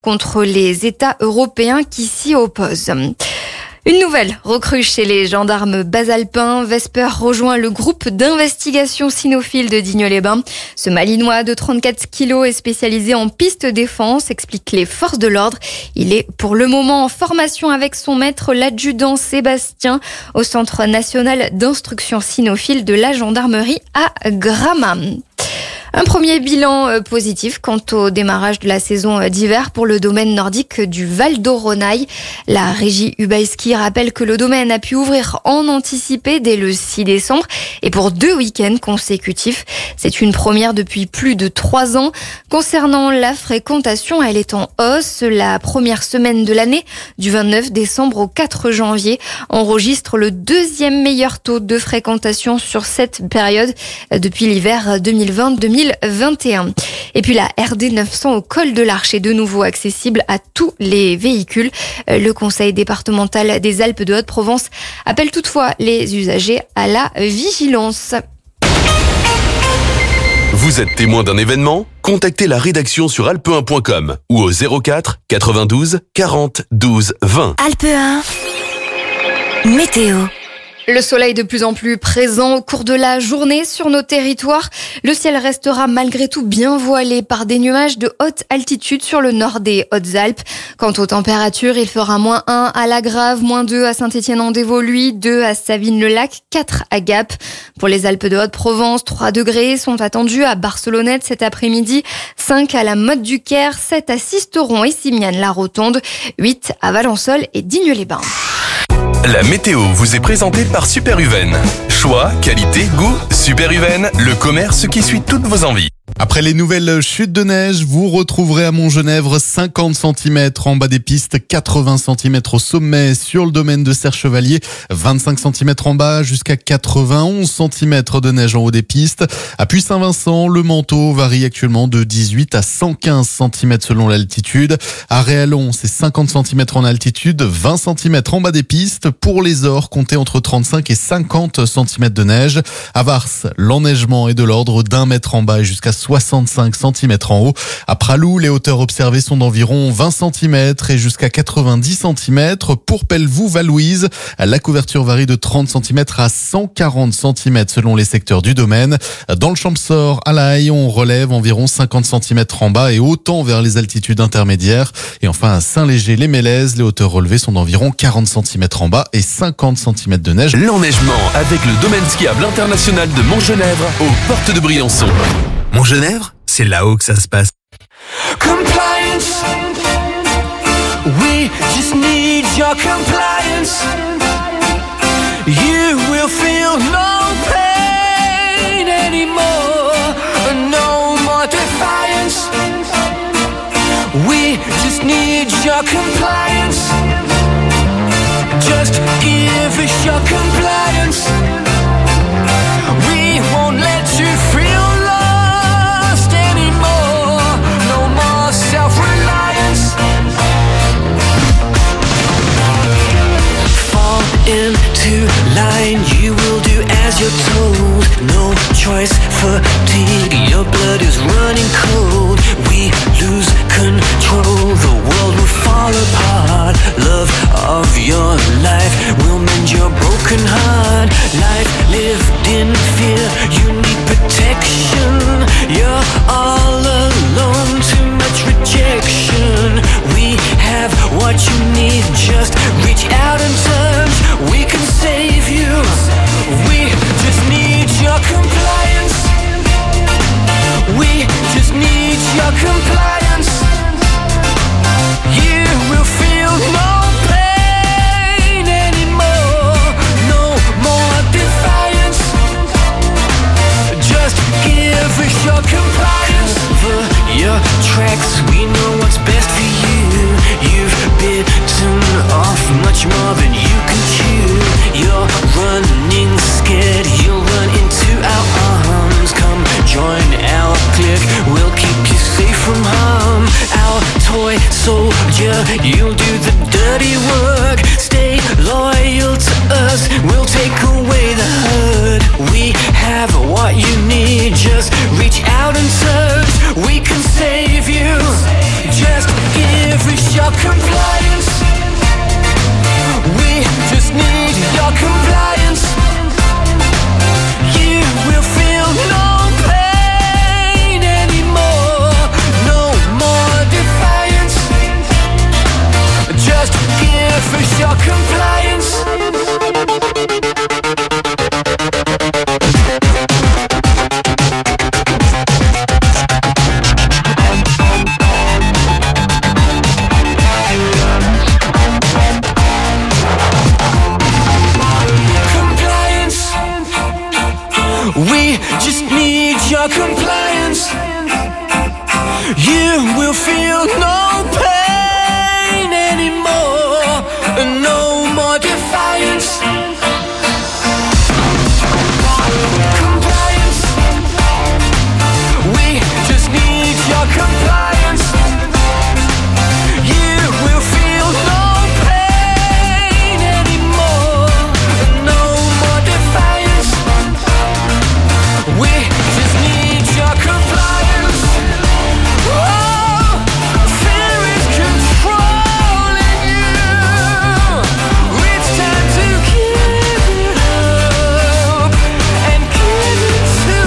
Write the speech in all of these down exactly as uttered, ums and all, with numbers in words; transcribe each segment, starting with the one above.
contre les États européens qui s'y opposent. Une nouvelle recrue chez les gendarmes basalpins. Vesper rejoint le groupe d'investigation cynophile de Digne-les-Bains. Ce Malinois de trente-quatre kilos est spécialisé en piste défense, expliquent les forces de l'ordre. Il est pour le moment en formation avec son maître, l'adjudant Sébastien, au Centre national d'instruction cynophile de la gendarmerie à Gramat. Un premier bilan positif quant au démarrage de la saison d'hiver pour le domaine nordique du Val d'Oronaille. La régie Ubaïski rappelle que le domaine a pu ouvrir en anticipé dès le six décembre et pour deux week-ends consécutifs. C'est une première depuis plus de trois ans. Concernant la fréquentation, elle est en hausse. La première semaine de l'année, du vingt-neuf décembre au quatre janvier, enregistre le deuxième meilleur taux de fréquentation sur cette période depuis l'hiver deux mille vingt deux mille vingt et un. Et puis la R D neuf cents au col de l'Arche est de nouveau accessible à tous les véhicules. Le conseil départemental des Alpes de Haute-Provence appelle toutefois les usagers à la vigilance. Vous êtes témoin d'un événement ? Contactez la rédaction sur alpe un point com ou au zéro quatre quatre-vingt-douze quarante douze vingt. Alpe un, météo. Le soleil de plus en plus présent au cours de la journée sur nos territoires. Le ciel restera malgré tout bien voilé par des nuages de haute altitude sur le nord des Hautes-Alpes. Quant aux températures, il fera moins un à La Grave, moins deux à Saint-Étienne-en-Dévoluy, deux à Savines-le-Lac, quatre à Gap. Pour les Alpes de Haute-Provence, trois degrés sont attendus à Barcelonnette cet après-midi, cinq à la Motte du Caire, sept à Sisteron et Simiane-la-Rotonde, huit à Valençol et Digne-les-Bains. La météo vous est présentée par Superuven. Choix, qualité, goût, Superuven, le commerce qui suit toutes vos envies. Après les nouvelles chutes de neige, vous retrouverez à Montgenèvre cinquante centimètres en bas des pistes, quatre-vingts centimètres au sommet sur le domaine de Serre-Chevalier, vingt-cinq centimètres en bas jusqu'à quatre-vingt-onze centimètres de neige en haut des pistes. À Puy-Saint-Vincent, le manteau varie actuellement de dix-huit à cent quinze centimètres selon l'altitude. À Réallon, c'est cinquante centimètres en altitude, vingt centimètres en bas des pistes. Pour les Ors, comptez entre trente-cinq et cinquante centimètres de neige. À Vars, l'enneigement est de l'ordre d'un mètre en bas et jusqu'à soixante-cinq centimètres en haut. À Pralou, les hauteurs observées sont d'environ vingt centimètres et jusqu'à quatre-vingt-dix centimètres. Pour Pelvoux-Valouise, la couverture varie de trente centimètres à cent quarante centimètres selon les secteurs du domaine. Dans le Champsaur, à La Haye, on relève environ cinquante centimètres en bas et autant vers les altitudes intermédiaires. Et enfin, à Saint-Léger-les-Mélèzes, les hauteurs relevées sont d'environ quarante centimètres en bas et cinquante centimètres de neige. L'enneigement avec le domaine skiable international de Montgenèvre aux portes de Briançon. Montgenèvre, c'est là-haut que ça se passe. Compliance, we just need your compliance. You will feel no pain anymore, no more defiance. We just need your compliance. Just give us your compliance. We won't let you feel self-reliance. Fall into line, you will do as you're told. No choice, fatigue, your blood is running cold. We lose control, the world will fall apart. Love of your life will mend your broken heart. Life lived in fear, you need protection. You're all alone, too much rejection. We have what you need, just reach out and touch. We can save you. We just need your compliance. We just need your compliance. You will feel no pain anymore, no more defiance. Just give us your compliance. Cover your tracks, we know what's best for you. You've bitten off much more than you can chew. You're running scared, you'll run into our arms. Come join our clique, we'll keep you safe from harm. Our toy soldier, you'll do the dirty work. Stay loyal to us, we'll take away the hurt. We have what you need, just reach out and touch. We can save you. Just give your compliance. We just need your compliance. You will feel no pain anymore. No more defiance. Just give us your compliance. We just need your compliance. You will feel no pain anymore. No more defiance. Compliance. We just need your compliance. You will feel no pain anymore. No more defiance. We just need your compliance. Oh, fear is controlling you. It's time to give it up and give it to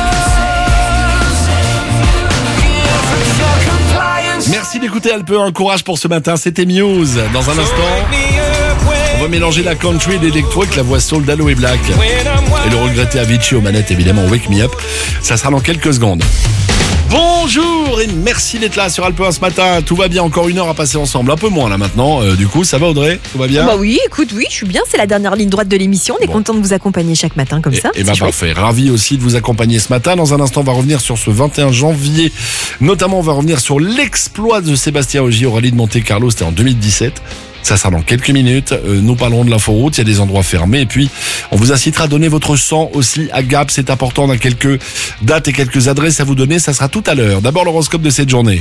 us. Give us your compliance. Merci d'écouter Alpe un, courage pour ce matin, c'était Muse. Dans un instant, on va mélanger la country et l'électro avec la voix soul d'Aloe et Black. Et le regretté Avicii aux manettes, évidemment, Wake Me Up. Ça sera dans quelques secondes. Bonjour et merci d'être là sur Alpe un ce matin. Tout va bien, encore une heure à passer ensemble. Un peu moins là maintenant. Euh, du coup, ça va Audrey? Tout va bien? Bah oui, écoute, oui, je suis bien. C'est la dernière ligne droite de l'émission. On est Bon. content de vous accompagner chaque matin comme Et, ça. et c'est bah chouette. parfait, ravi aussi de vous accompagner ce matin. Dans un instant, on va revenir sur ce vingt et un janvier. Notamment, on va revenir sur l'exploit de Sébastien Ogier au rallye de Monte-Carlo. C'était en deux mille dix-sept. Ça sera dans quelques minutes. Euh, nous parlerons de l'inforoute. Il y a des endroits fermés. Et puis, on vous incitera à donner votre sang aussi à Gap. C'est important. On a quelques dates et quelques adresses à vous donner. Ça sera tout à l'heure. D'abord, l'horoscope de cette journée.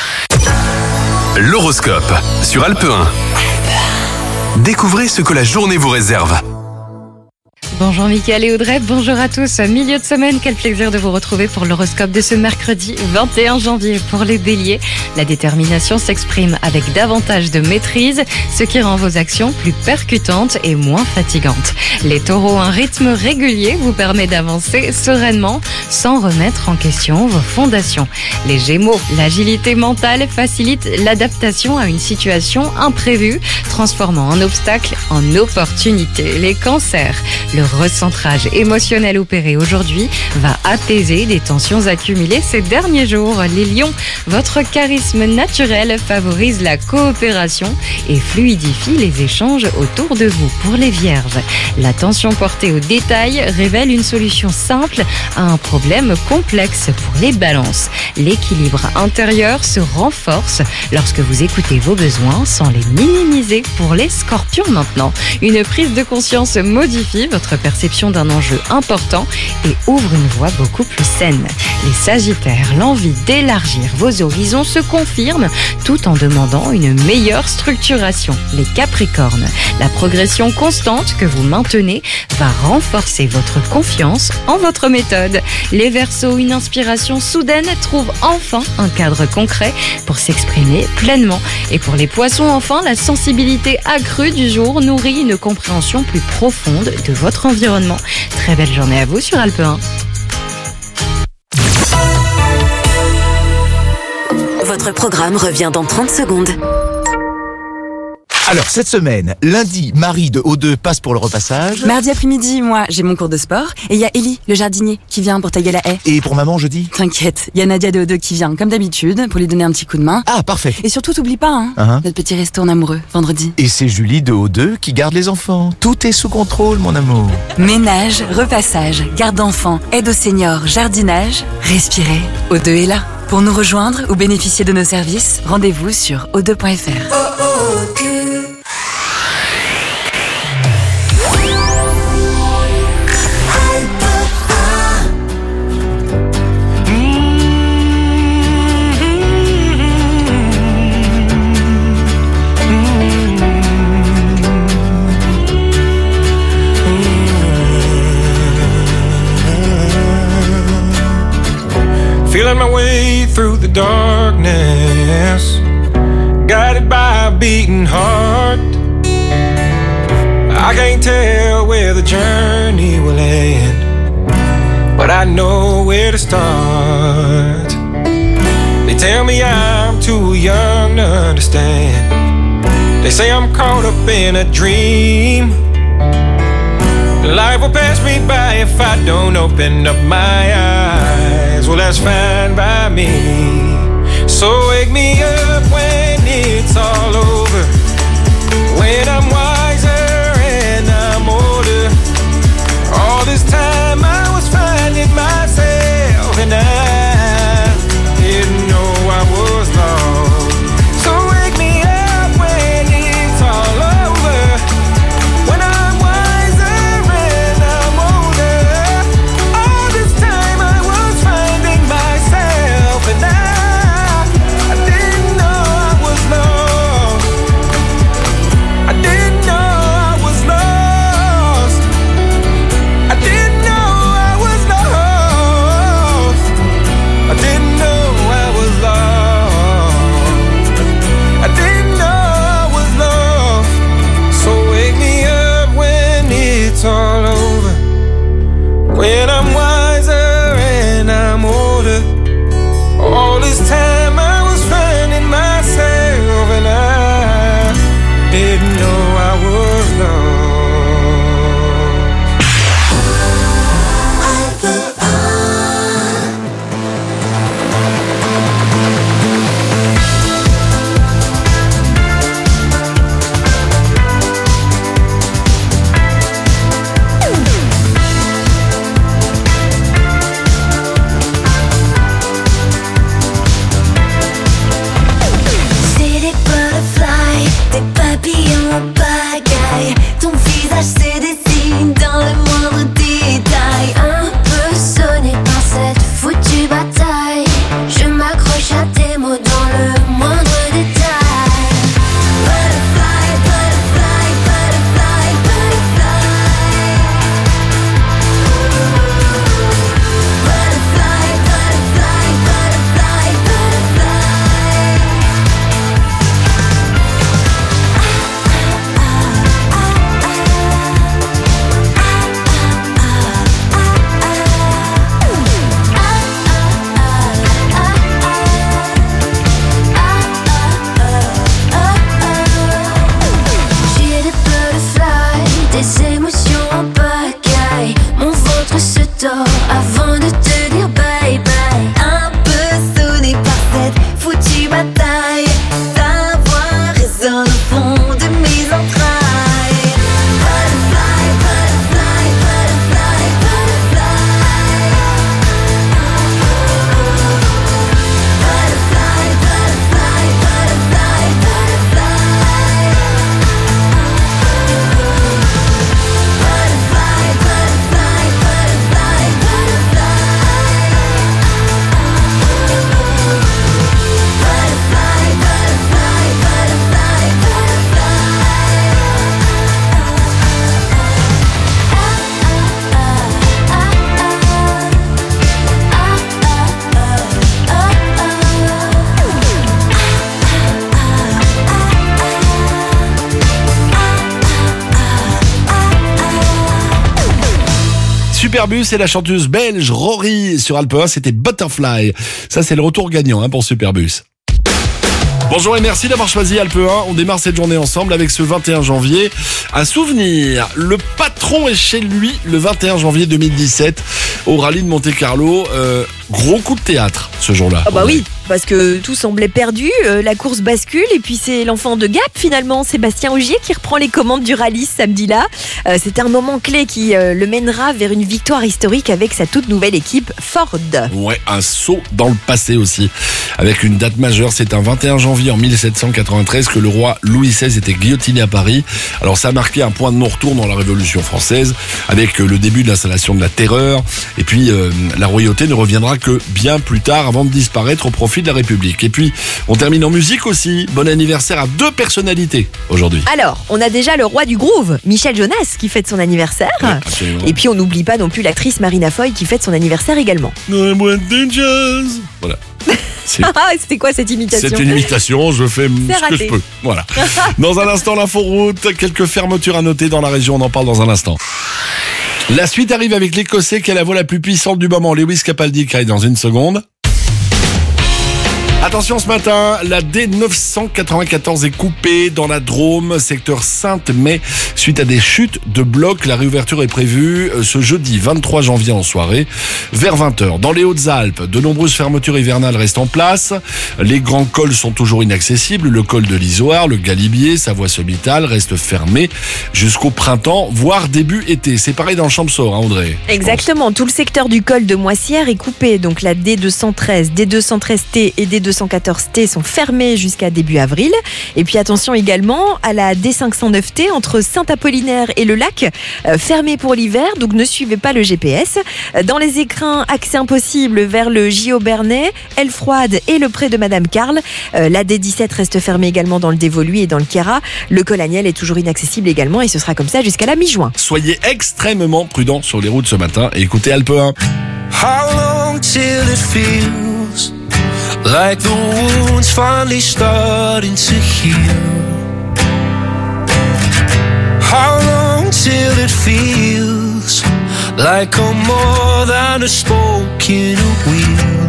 L'horoscope sur Alpe un. Découvrez ce que la journée vous réserve. Bonjour Mickaël et Audrey, bonjour à tous. Milieu de semaine, quel plaisir de vous retrouver pour l'horoscope de ce mercredi vingt et un janvier. Pour les béliers, la détermination s'exprime avec davantage de maîtrise, ce qui rend vos actions plus percutantes et moins fatigantes. Les taureaux, un rythme régulier vous permet d'avancer sereinement sans remettre en question vos fondations. Les gémeaux, l'agilité mentale facilite l'adaptation à une situation imprévue, transformant un obstacle en opportunité. Les cancers, le recentrage émotionnel opéré aujourd'hui va apaiser des tensions accumulées ces derniers jours. Les lions, votre charisme naturel favorise la coopération et fluidifie les échanges autour de vous. Pour les vierges, l'attention portée aux détails révèle une solution simple à un problème complexe. Pour les balances, l'équilibre intérieur se renforce lorsque vous écoutez vos besoins sans les minimiser. Pour les scorpions maintenant, une prise de conscience modifie votre perception d'un enjeu important et ouvre une voie beaucoup plus saine. Les sagittaires, l'envie d'élargir vos horizons se confirme tout en demandant une meilleure structuration. Les capricornes, la progression constante que vous maintenez va renforcer votre confiance en votre méthode. Les verseaux, une inspiration soudaine trouve enfin un cadre concret pour s'exprimer pleinement. Et pour les poissons, enfin, la sensibilité accrue du jour nourrit une compréhension plus profonde de votre environnement. Très belle journée à vous sur Alpe un. Votre programme revient dans trente secondes. Alors, cette semaine, lundi, Marie de O deux passe pour le repassage. Mardi après-midi, moi, j'ai mon cours de sport. Et il y a Ellie, le jardinier, qui vient pour tailler la haie. Et pour maman, jeudi? T'inquiète, il y a Nadia de O deux qui vient, comme d'habitude, pour lui donner un petit coup de main. Ah, parfait. Et surtout, t'oublies pas, hein, Uh-huh. notre petit resto en amoureux, vendredi. Et c'est Julie de O deux qui garde les enfants. Tout est sous contrôle, mon amour. Ménage, repassage, garde d'enfants, aide aux seniors, jardinage, respirez. O deux est là. Pour nous rejoindre ou bénéficier de nos services, rendez-vous sur o deux point f r. Feeling my way through the darkness, guided by I can't tell where the journey will end, but I know where to start. They tell me I'm too young to understand. They say I'm caught up in a dream. Life will pass me by if I don't open up my eyes. Well, that's fine by me. So wake me up when it's all over, when I'm wiser and I'm older. All this time I was finding myself, and I didn't know I was lost. So wake me up when it's all over, when I'm wiser and I'm older. All this time I was finding myself, and I, I didn't know I was lost. I didn't know I was lost. I didn't know I was lost. I didn't know I was lost. I didn't know I was lost. So wake me up when it's all over, when I'm wiser and I'm older. All this time I was finding myself, and I didn't know I was lost. C'est des butterflies, des papillons en pagaille. Ton visage se dessine dans le moindre détail. Un peu sonné par cette foutue bataille, je m'accroche à tes mots dans le moindre détail. Butterfly, butterfly, butterfly, butterfly. Butterfly, butterfly, butterfly, butterfly. J'ai des butterflies, des émotions en pagaille. Mon ventre se tord avant de te dire bye bye. Un peu sonné par cette foutue bataille, ta voix résonne au fond de mes entrailles. Butterfly, butterfly, butterfly, butterfly. Butterfly, butterfly, butterfly, butterfly. Butterfly, butterfly, butterfly, butterfly. Butterfly, butterfly, butterfly, Superbus et la chanteuse belge Rory sur Alpe un, c'était Butterfly. Ça, c'est le retour gagnant hein, pour Superbus. Bonjour et merci d'avoir choisi Alpe un. On démarre cette journée ensemble avec ce vingt et un janvier. Un souvenir, le patron est chez lui le vingt et un janvier deux mille dix-sept au rallye de Monte-Carlo. Euh, gros coup de théâtre ce jour-là. Ah bah oui, parce que tout semblait perdu, euh, la course bascule et puis c'est l'enfant de Gap finalement, Sébastien Ogier, qui reprend les commandes du rallye ce samedi-là. Euh, c'est un moment clé qui euh, le mènera vers une victoire historique avec sa toute nouvelle équipe Ford. Ouais, un saut dans le passé aussi. Avec une date majeure, c'est un vingt et un janvier en mille sept cent quatre-vingt-treize que le roi Louis seize était guillotiné à Paris. Alors ça a marqué un point de non-retour dans la Révolution française avec euh, le début de l'installation de la terreur. Et puis euh, la royauté ne reviendra n'arrivera que bien plus tard avant de disparaître au profit de la République. Et puis, on termine en musique aussi. Bon anniversaire à deux personnalités aujourd'hui. Alors, on a déjà le roi du groove, Michel Jonas, qui fête son anniversaire. Ouais, et puis, on n'oublie pas non plus l'actrice Marina Foy qui fête son anniversaire également. Voilà. C'est... Ah, c'était quoi cette imitation? C'est une imitation, je fais C'est ce raté. que je peux. Voilà. Dans un instant, l'inforoute, quelques fermetures à noter dans la région, on en parle dans un instant. La suite arrive avec l'Écossais qui a la voix la plus puissante du moment, Lewis Capaldi, qui arrive dans une seconde. Attention ce matin, la D neuf cent quatre-vingt-quatorze est coupée dans la Drôme, secteur Sainte-May, suite à des chutes de blocs. La réouverture est prévue ce jeudi vingt-trois janvier en soirée, vers vingt heures. Dans les Hautes-Alpes, de nombreuses fermetures hivernales restent en place. Les grands cols sont toujours inaccessibles. Le col de l'Isoire, le Galibier, Savoie-Somital restent fermés jusqu'au printemps, voire début été. C'est pareil dans le Champsaur, hein, Audrey? Exactement, tout le secteur du col de Moissière est coupé. Donc la D deux cent treize, D deux cent treize T et D deux cent quatorze T sont fermés jusqu'à début avril. Et puis attention également à la D cinq cent neuf T entre Saint-Apollinaire et le lac, euh, fermé pour l'hiver, donc ne suivez pas le G P S. Dans les écrins, accès impossible vers le J O Bernay, Elfroide et le pré de Madame Carle. Euh, la D dix-sept reste fermée également dans le Dévoluy et dans le Queyras. Le col Agnel est toujours inaccessible également et ce sera comme ça jusqu'à la mi-juin. Soyez extrêmement prudents sur les routes ce matin et écoutez Alpe un. How long till it feels like the wound's finally starting to heal? How long till it feels like I'm more than a spoke in a wheel?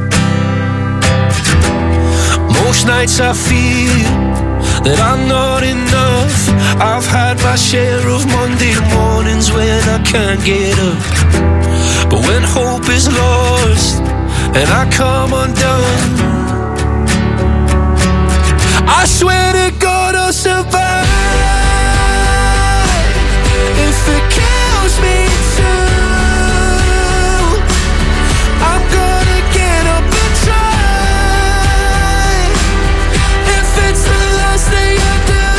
Most nights I feel that I'm not enough. I've had my share of Monday mornings when I can't get up. But when hope is lost and I come undone, I swear to God I'll survive. If it kills me too, I'm gonna get up and try. If it's the last thing I do,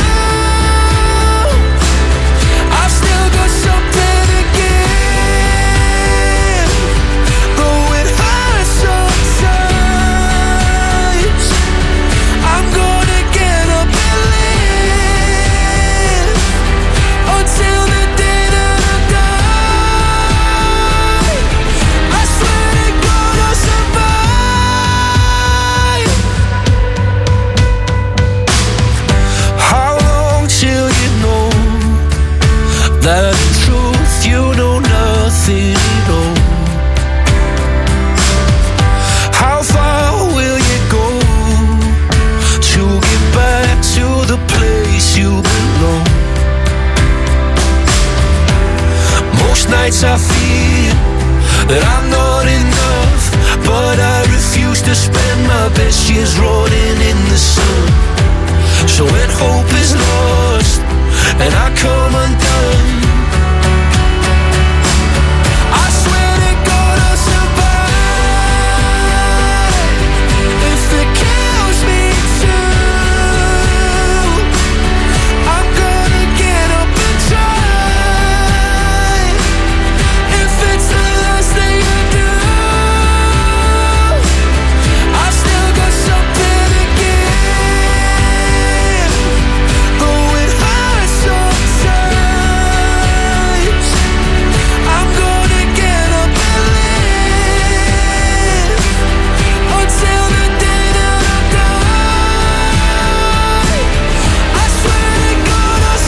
I've still got something to give. Though it hurts sometimes, I'm gonna get up and live until the day that I die. I swear to God I'll survive. How long till you know that in truth you know nothing at all? How far will you go to get back to the place you belong? Most nights I feel that I'm not enough, but I refuse to spend my best years rotting in the sun. So when hope is lost and I come undone, I swear to God I'll survive. If it kills me too, I'm gonna get up and try. If it's the last thing I do, I've still got something to give. Though it hurts sometimes, I'm gonna get up and live until the day that I die. I swear to God I'll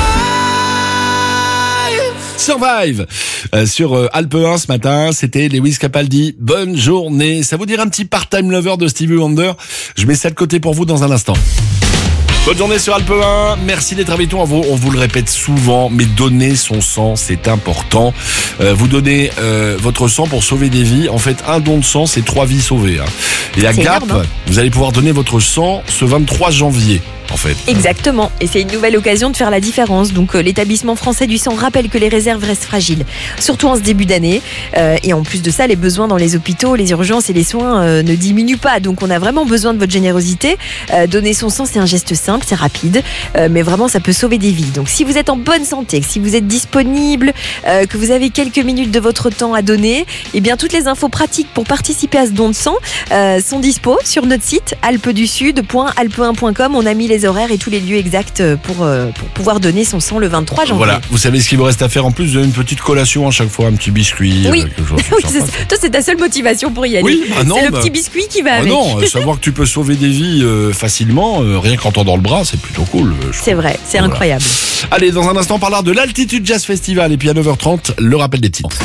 survive. Survive euh, sur euh, Alpe un ce matin, c'était Lewis Capaldi. Bonne journée. Ça vous dirait un petit part-time lover de Stevie Wonder? Je mets ça de côté pour vous dans un instant. Bonne journée sur Alpe un. Merci d'être avec nous. On vous, on vous le répète souvent, mais donner son sang, c'est important. Euh, vous donnez euh, votre sang pour sauver des vies. En fait, un don de sang, c'est trois vies sauvées. Hein. Et à C'est Gap, énorme, hein. vous allez pouvoir donner votre sang ce vingt-trois janvier. en fait. Exactement, et c'est une nouvelle occasion de faire la différence. Donc euh, l'établissement français du sang rappelle que les réserves restent fragiles, surtout en ce début d'année. Euh, et en plus de ça, les besoins dans les hôpitaux, les urgences et les soins euh, ne diminuent pas. Donc on a vraiment besoin de votre générosité. Euh, donner son sang, c'est un geste simple, c'est rapide, euh, mais vraiment ça peut sauver des vies. Donc si vous êtes en bonne santé, si vous êtes disponible, euh, que vous avez quelques minutes de votre temps à donner, eh bien toutes les infos pratiques pour participer à ce don de sang euh, sont dispo sur notre site alpes du sud point alpe un point com. On a mis les horaires et tous les lieux exacts pour, euh, pour pouvoir donner son sang le vingt-trois janvier. Voilà, vous savez ce qu'il vous reste à faire en plus, une petite collation à chaque fois, un petit biscuit. Oui, quelque chose oui c'est, toi c'est ta seule motivation pour y aller. Oui, bah non, c'est le bah, petit biscuit qui va bah avec. Non, euh, savoir que tu peux sauver des vies euh, facilement, euh, rien qu'en tendant le bras, c'est plutôt cool. C'est vrai, c'est voilà. Incroyable. Allez, dans un instant, on parlera de l'Altitude Jazz Festival et puis à neuf heures trente, le rappel des titres.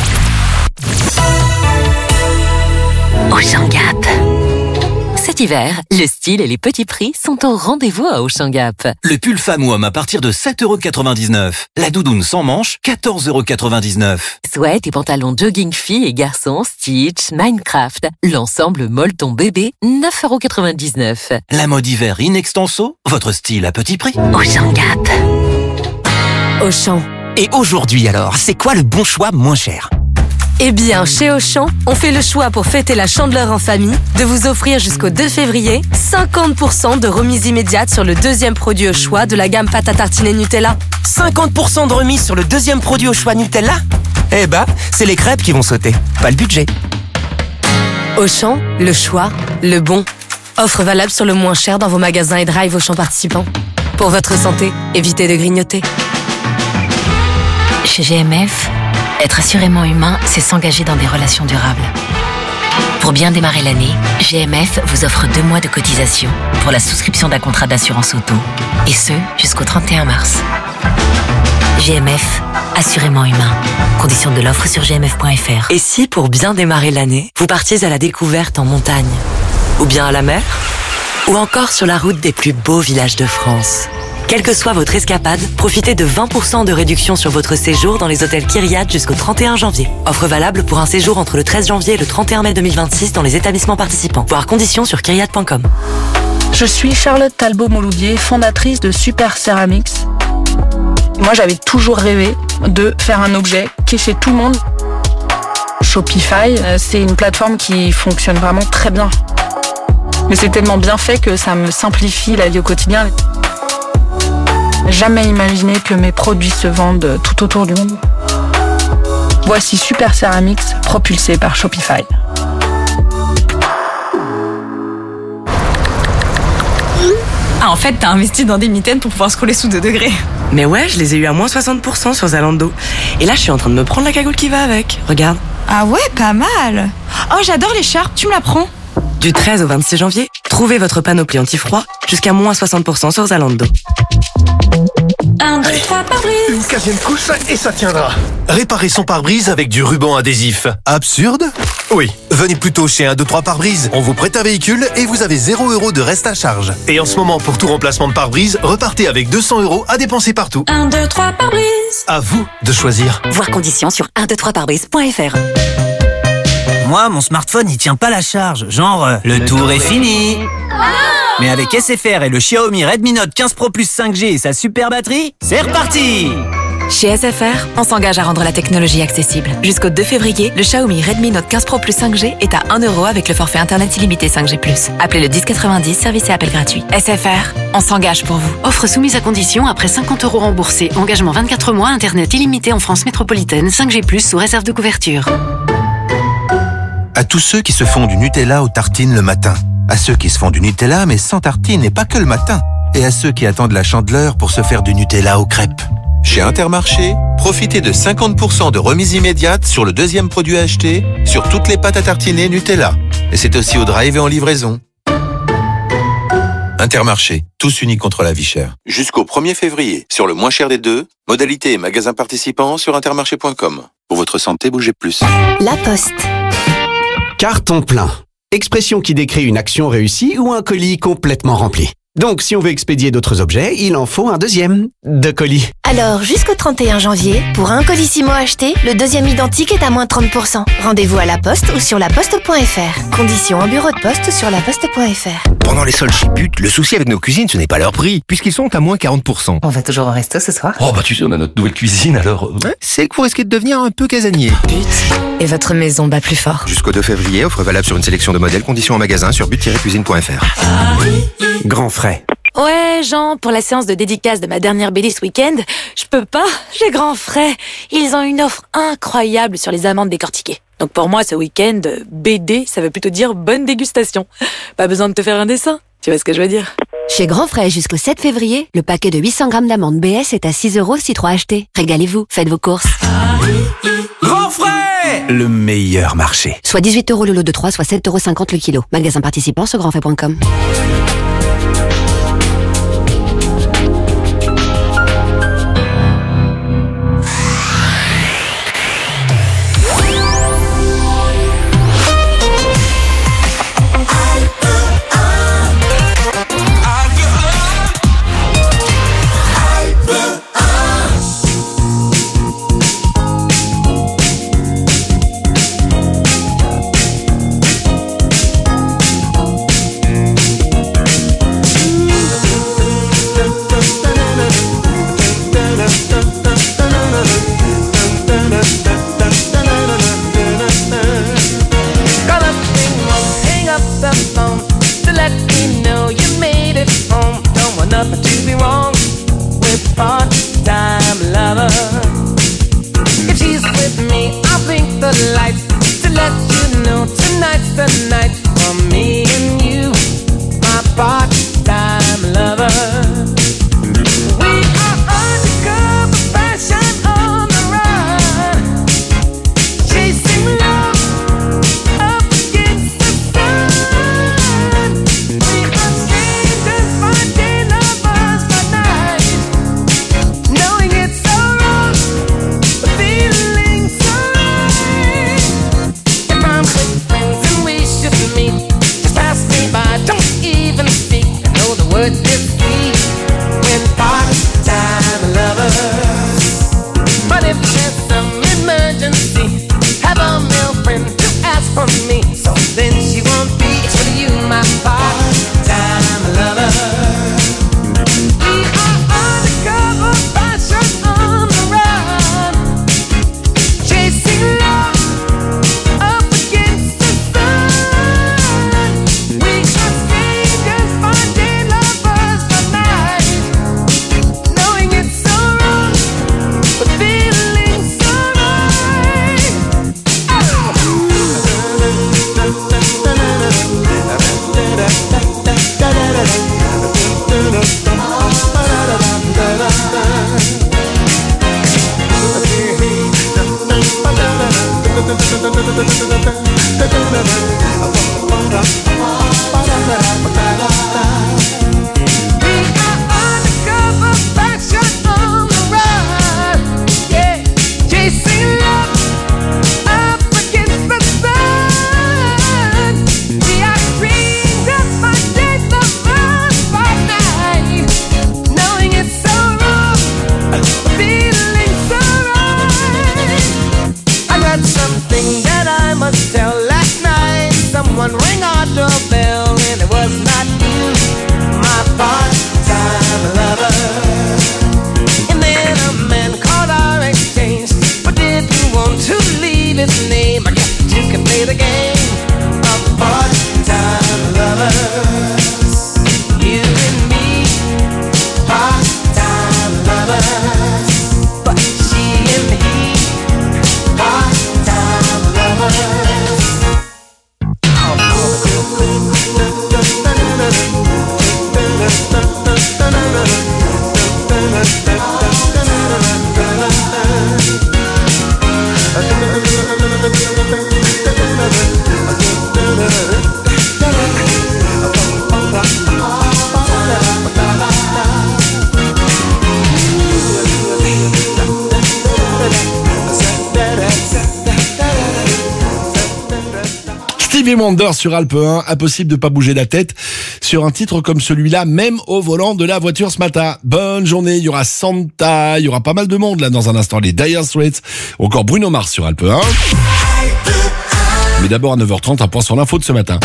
Auchan Gap. Cet hiver, le style et les petits prix sont au rendez-vous à Auchan Gap. Le pull femme ou homme à partir de sept euros quatre-vingt-dix-neuf. La doudoune sans manches, quatorze euros quatre-vingt-dix-neuf. Sweat et pantalons jogging filles et garçons, Stitch, Minecraft. L'ensemble molleton bébé, neuf euros quatre-vingt-dix-neuf. La mode hiver in extenso, votre style à petit prix. Auchan Gap. Auchan. Et aujourd'hui alors, c'est quoi le bon choix moins cher ? Eh bien, chez Auchan, on fait le choix pour fêter la Chandeleur en famille de vous offrir jusqu'au deux février cinquante pour cent de remise immédiate sur le deuxième produit au choix de la gamme pâte à tartiner Nutella. cinquante pour cent de remise sur le deuxième produit au choix Nutella ? Eh ben, c'est les crêpes qui vont sauter, pas le budget. Auchan, le choix, le bon. Offre valable sur le moins cher dans vos magasins et drive Auchan participants. Pour votre santé, évitez de grignoter. Chez G M F, être assurément humain, c'est s'engager dans des relations durables. Pour bien démarrer l'année, G M F vous offre deux mois de cotisation pour la souscription d'un contrat d'assurance auto. Et ce, jusqu'au trente et un mars. G M F, assurément humain. Conditions de l'offre sur g m f point f r. Et si, pour bien démarrer l'année, vous partiez à la découverte en montagne ? Ou bien à la mer ? Ou encore sur la route des plus beaux villages de France ? Quelle que soit votre escapade, profitez de vingt pour cent de réduction sur votre séjour dans les hôtels Kyriat jusqu'au trente et un janvier. Offre valable pour un séjour entre le treize janvier et le trente et un mai deux mille vingt-six dans les établissements participants. Voir conditions sur kyriat point com. Je suis Charlotte Talbot-Moloubier, fondatrice de Super Ceramics. Moi, j'avais toujours rêvé de faire un objet qui est chez tout le monde. Shopify, c'est une plateforme qui fonctionne vraiment très bien. Mais c'est tellement bien fait que ça me simplifie la vie au quotidien. Jamais imaginé que mes produits se vendent tout autour du monde. Voici Super Ceramics, propulsé par Shopify. Ah, en fait, t'as investi dans des mitaines pour pouvoir scroller sous deux degrés. Mais ouais, je les ai eu à moins soixante pour cent sur Zalando. Et là, je suis en train de me prendre la cagoule qui va avec. Regarde. Ah ouais, pas mal. Oh, j'adore l'écharpe, tu me la prends ? Du treize au vingt-six janvier, trouvez votre panoplie anti-froid jusqu'à moins soixante pour cent sur Zalando. Un, deux, trois pare-brise. Une quinzième couche et ça tiendra. Réparer son pare-brise avec du ruban adhésif. Absurde ? Oui. Venez plutôt chez un, deux, trois pare-brise. On vous prête un véhicule et vous avez zéro euro de reste à charge. Et en ce moment, pour tout remplacement de pare-brise, repartez avec deux cents euros à dépenser partout. Un, deux, trois pare-brise. À vous de choisir. Voir conditions sur un deux trois pare-brise point f r. Moi, mon smartphone, il tient pas la charge. Genre, euh, le, le tour, tour est fini. Ah Mais avec S F R et le Xiaomi Redmi Note quinze Pro Plus cinq G et sa super batterie, c'est reparti! Chez S F R, on s'engage à rendre la technologie accessible. Jusqu'au deux février, le Xiaomi Redmi Note quinze Pro Plus cinq G est à un euro avec le forfait internet illimité cinq G plus. Appelez le dix quatre-vingt-dix, service et appel gratuit. S F R, on s'engage pour vous. Offre soumise à condition après cinquante euros remboursés. Engagement vingt-quatre mois, internet illimité en France métropolitaine, cinq G plus sous réserve de couverture. À tous ceux qui se font du Nutella aux tartines le matin. À ceux qui se font du Nutella mais sans tartines et pas que le matin. Et à ceux qui attendent la Chandeleur pour se faire du Nutella aux crêpes. Chez Intermarché, profitez de cinquante pour cent de remise immédiate sur le deuxième produit acheté, sur toutes les pâtes à tartiner Nutella. Et c'est aussi au drive et en livraison. Intermarché, tous unis contre la vie chère. Jusqu'au premier février, sur le moins cher des deux, modalités et magasins participants sur intermarché point com. Pour votre santé, bougez plus. La Poste. Carton plein. Expression qui décrit une action réussie ou un colis complètement rempli. Donc, si on veut expédier d'autres objets, il en faut un deuxième de colis. Alors, jusqu'au trente et un janvier, pour un Colissimo acheté, le deuxième identique est à moins trente pour cent. Rendez-vous à la Poste ou sur laposte point fr. Conditions en bureau de poste sur laposte point fr. Pendant les soldes chez But, le souci avec nos cuisines, ce n'est pas leur prix, puisqu'ils sont à moins quarante pour cent. On va toujours au resto ce soir? Oh bah tu sais, on a notre nouvelle cuisine alors... Ouais, c'est que vous risquez de devenir un peu casanier. But. Et votre maison bat plus fort. Jusqu'au deux février, offre valable sur une sélection de modèles, conditions en magasin sur but tiret cuisine point fr. Grand frais. Ouais, Jean, pour la séance de dédicace de ma dernière B D ce week-end, je peux pas, j'ai grand frais. Ils ont une offre incroyable sur les amandes décortiquées. Donc pour moi, ce week-end, B D, ça veut plutôt dire bonne dégustation. Pas besoin de te faire un dessin, tu vois ce que je veux dire? Chez Grand Frais, jusqu'au sept février, le paquet de huit cents grammes d'amandes B S est à six euros si trois achetés. Régalez-vous, faites vos courses. Grand frais! Le meilleur marché. Soit dix-huit euros le lot de trois, soit sept euros cinquante le kilo. Magasin participant sur grandfrais point com. Friends and we should meet. Stevie Wonder sur Alpe un, impossible de pas bouger la tête sur un titre comme celui-là, même au volant de la voiture ce matin. Bonne journée, il y aura Santa, il y aura pas mal de monde là dans un instant, les Dire Straits, encore Bruno Mars sur Alpe un. Mais d'abord à neuf heures trente, un point sur l'info de ce matin.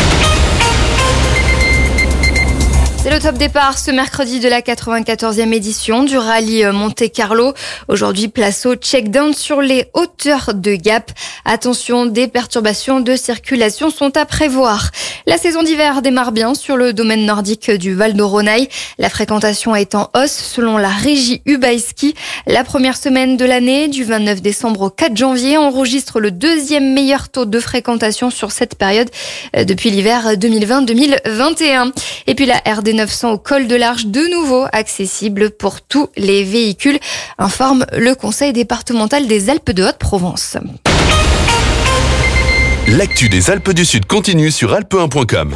C'est le top départ ce mercredi de la quatre-vingt-quatorzième édition du rallye Monte-Carlo. Aujourd'hui, place au check-down sur les hauteurs de Gap. Attention, des perturbations de circulation sont à prévoir. La saison d'hiver démarre bien sur le domaine nordique du Val d'Oronaï. La fréquentation est en hausse selon la régie Ubaïski. La première semaine de l'année, du vingt-neuf décembre au quatre janvier, enregistre le deuxième meilleur taux de fréquentation sur cette période depuis l'hiver deux mille vingt deux mille vingt et un. Et puis la R D neuf cents au col de l'Arche, de nouveau accessible pour tous les véhicules, informe le Conseil départemental des Alpes de Haute-Provence. L'actu des Alpes du Sud continue sur alpe un point com.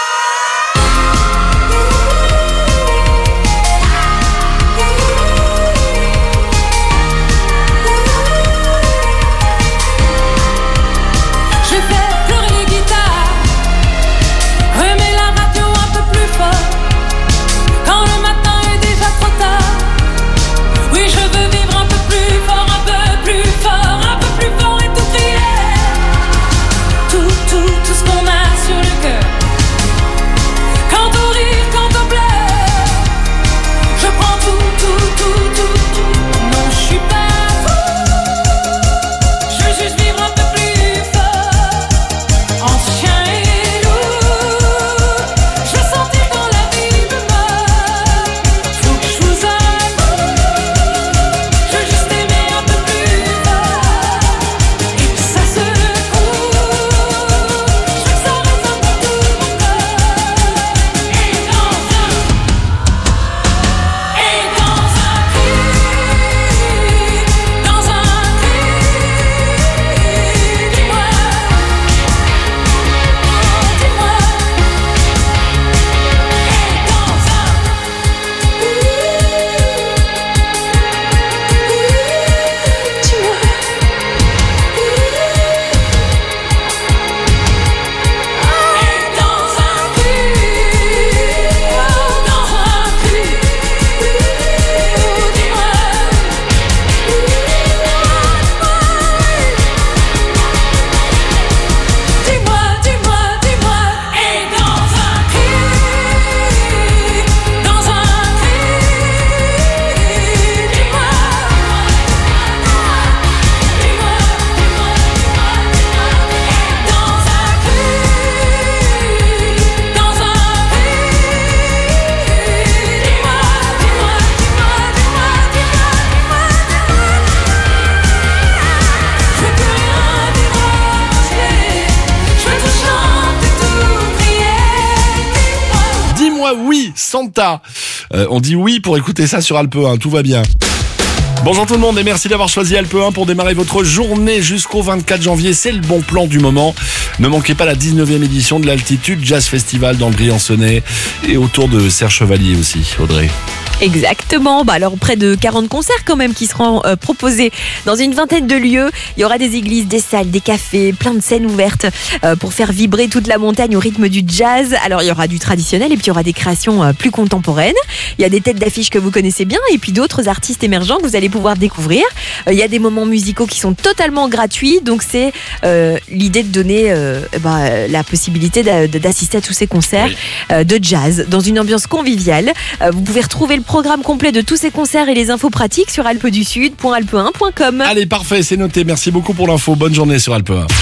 Oui, Santa. Euh, on dit oui pour écouter ça sur Alpe un, tout va bien. Bonjour tout le monde et merci d'avoir choisi Alpe un pour démarrer votre journée jusqu'au vingt-quatre janvier. C'est le bon plan du moment. Ne manquez pas la dix-neuvième édition de l'Altitude Jazz Festival dans le Briançonnais et autour de Serre Chevalier aussi, Audrey. Exactement. Bah alors près de quarante concerts quand même qui seront euh, proposés dans une vingtaine de lieux. Il y aura des églises, des salles, des cafés, plein de scènes ouvertes euh, pour faire vibrer toute la montagne au rythme du jazz. Alors il y aura du traditionnel et puis il y aura des créations euh, plus contemporaines. Il y a des têtes d'affiches que vous connaissez bien et puis d'autres artistes émergents que vous allez pouvoir découvrir. Euh, il y a des moments musicaux qui sont totalement gratuits. Donc c'est euh, l'idée de donner euh, bah, la possibilité d'assister à tous ces concerts oui. euh, de jazz dans une ambiance conviviale. Euh, vous pouvez retrouver le programme complet de tous ces concerts et les infos pratiques sur alpe du sud point alpe un point com. Allez, parfait, c'est noté. Merci beaucoup pour l'info. Bonne journée sur Alpe un.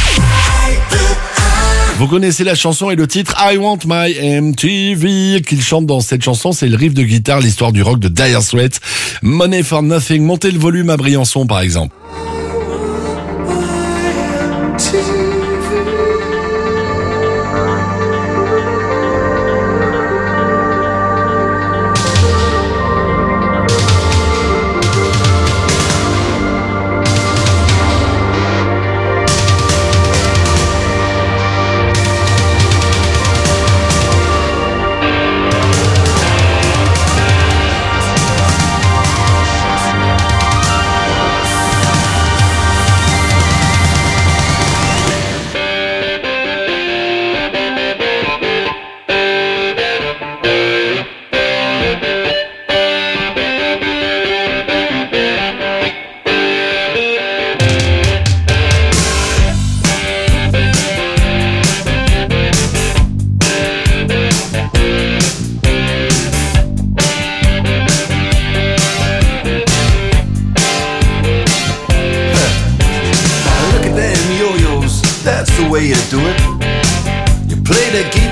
Vous connaissez la chanson et le titre I Want My M T V qu'il chante dans cette chanson. C'est le riff de guitare, l'histoire du rock de Dire Straits. Money for Nothing. Montez le volume à Briançon, par exemple.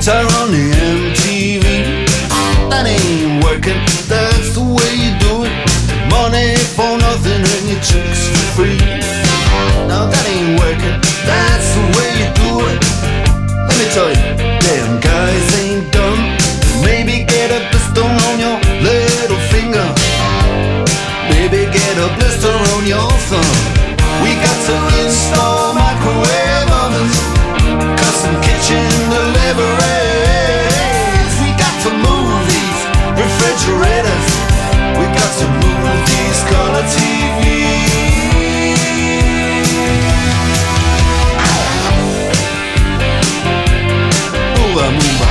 guitar on the M T V. That ain't working, that's the way you do it. Money for nothing and your chicks for free. Now that ain't working, that's the way you do it. Let me tell you, damn guys ain't dumb. Maybe get a blister on your little finger. Maybe get a blister on your thumb. We got to install microwave ovens, custom kitchen deliveries. We got to move these refrigerators. We got to move these color T Vs. Move, move.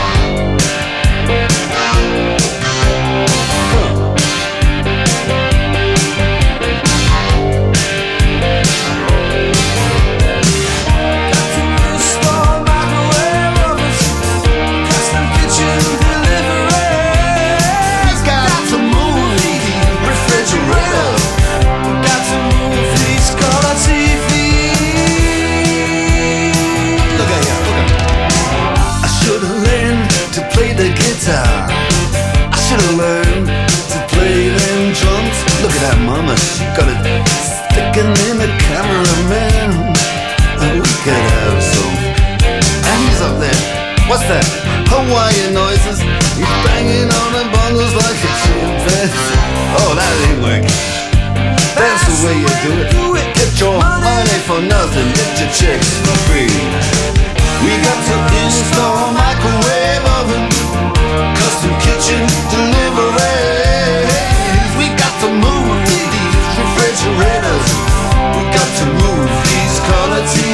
I should've learned to play them drums. Look at that mama, she got it sticking in the cameraman. And we could have some. And he's up there, what's that? Hawaiian noises. He's banging on the bongos like a chimpanzee. Oh, that ain't working. That's the way you do it. Get your money for nothing, get your chicks for free. We got to install microwave oven, custom kitchen deliveries. We got to move these refrigerators. We got to move these color T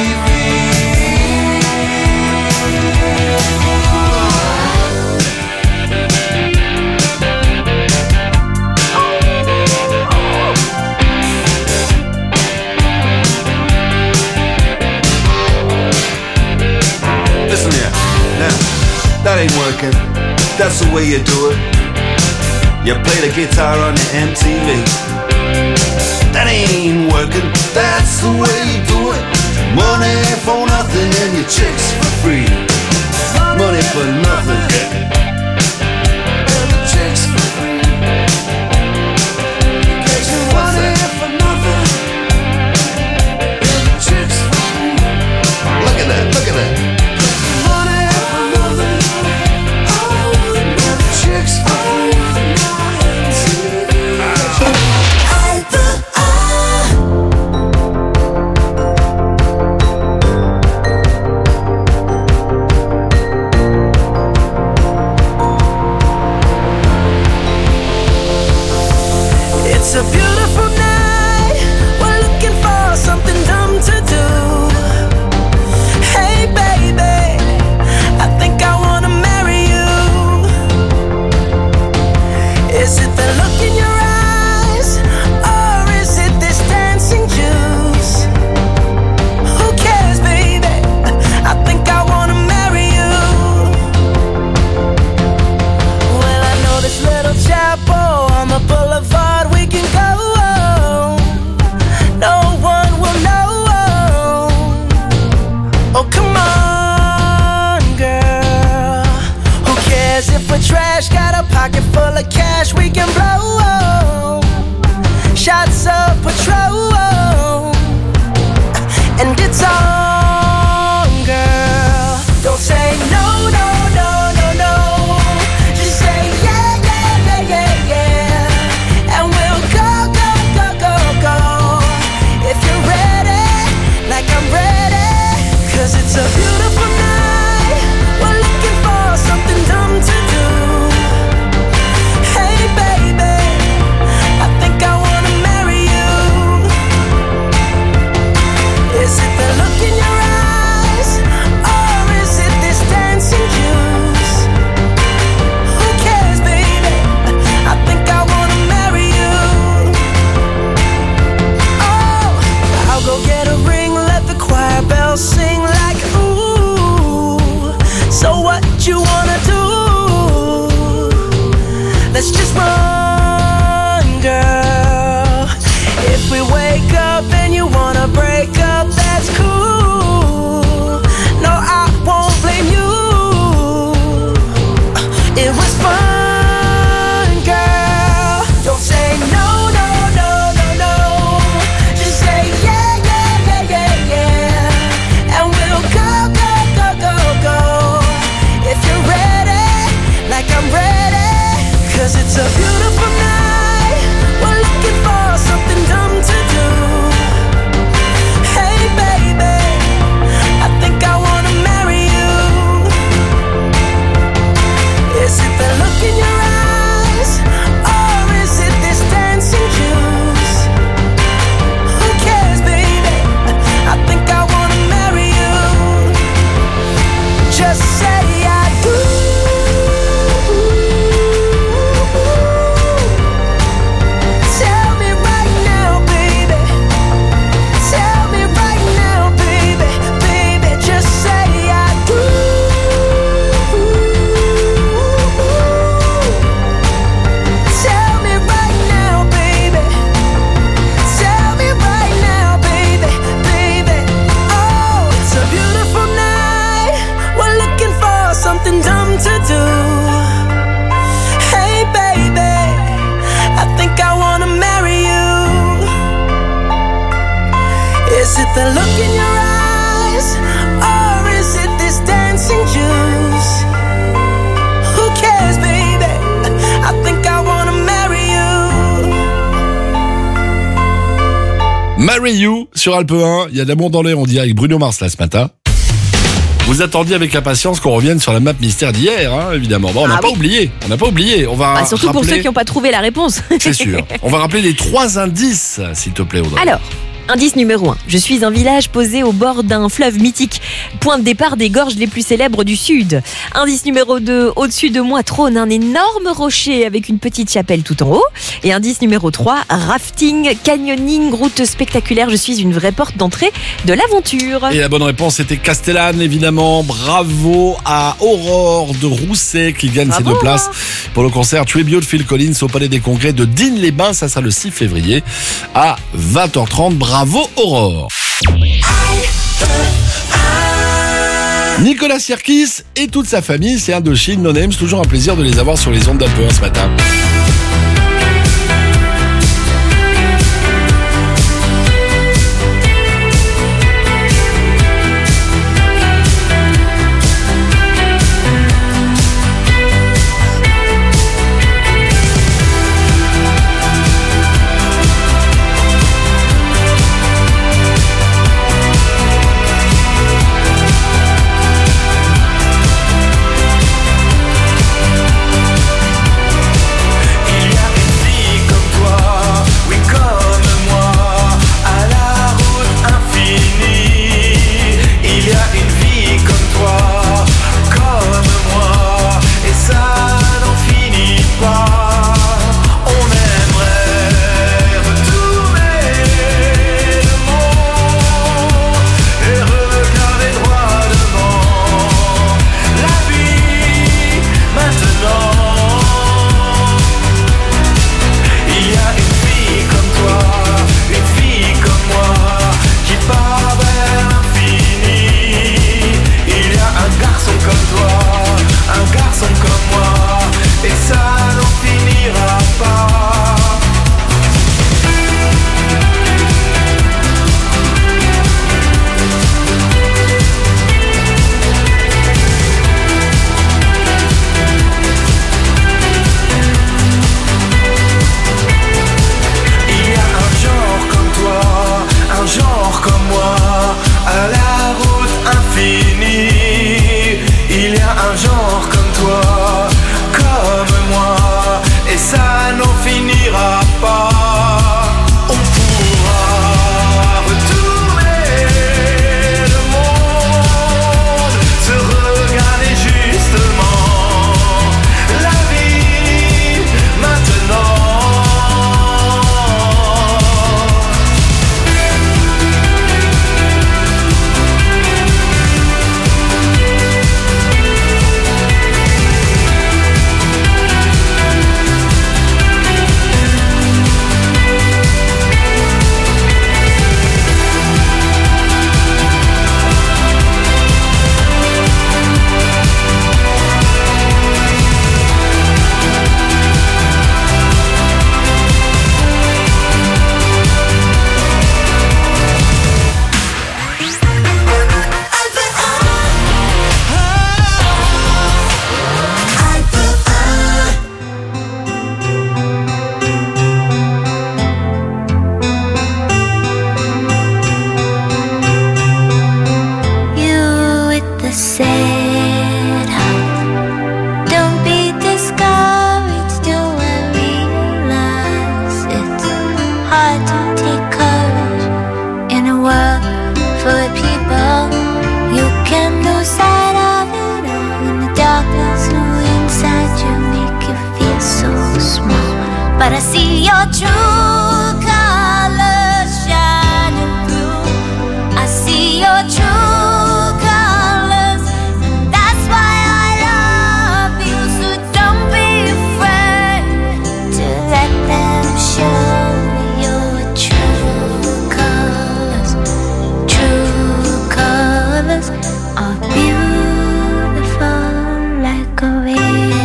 Listen here, now, that ain't working. That's the way you do it. You play the guitar on the M T V. That ain't working. That's the way you do it. Money for nothing and your chicks for free. Money for nothing and your chicks for free. Get your money for nothing and your chicks for free. Look at that, look at that. It's a beautiful night. We're looking for something dumb to do. Hey baby, I think I wanna marry you. Is it the look in your eyes, or is it this dancing juice? Who cares, baby? I think I wanna marry you. Well, I know this little chapel on the boulevard we can go. No one will know. Oh, come on, girl. Who cares if we're trash? Got a pocket full of cash we can blow. Shots of Patrol, and it's on, girl. Don't say no, no, no, no, no. Just say yeah, yeah, yeah, yeah, yeah. And we'll go, go, go, go, go. If you're ready, like I'm ready. Cause it's a beautiful night. We're looking for something dumb to do. Hey baby, it the look in your eyes? Or is it this dancing juice? Who cares, baby? I think I wanna marry you. Marry You sur Alpe un. Il y a de l'amour dans l'air, on dit, avec Bruno Mars là ce matin. Vous attendiez avec impatience qu'on revienne sur la map mystère d'hier, hein, évidemment. Bon, on n'a Ah pas oui. oublié. On n'a pas oublié. On va Bah, surtout pour rappeler- ceux qui n'ont pas trouvé la réponse. C'est sûr. On va rappeler les trois indices, s'il te plaît, Audrey. Alors, indice numéro un. Je suis un village posé au bord d'un fleuve mythique, point de départ des gorges les plus célèbres du sud. Indice numéro deux. Au-dessus de moi trône un énorme rocher avec une petite chapelle tout en haut. Et indice numéro trois. Rafting, canyoning, route spectaculaire. Je suis une vraie porte d'entrée de l'aventure. Et la bonne réponse était Castellane, évidemment. Bravo à Aurore de Rousset qui gagne ses Bravo. deux places pour le concert Tribute Phil Collins au Palais des Congrès de Digne-les-Bains. Ça sera le six février à vingt heures trente. Bravo Aurore. Nicolas Sirkis et toute sa famille, c'est Indochine, No Names. Toujours un plaisir de les avoir sur les ondes d'Alpe un ce matin. But I see your true colors shining through. I see your true colors, and that's why I love you. So don't be afraid to let them show your true colors. True colors are beautiful like a rainbow.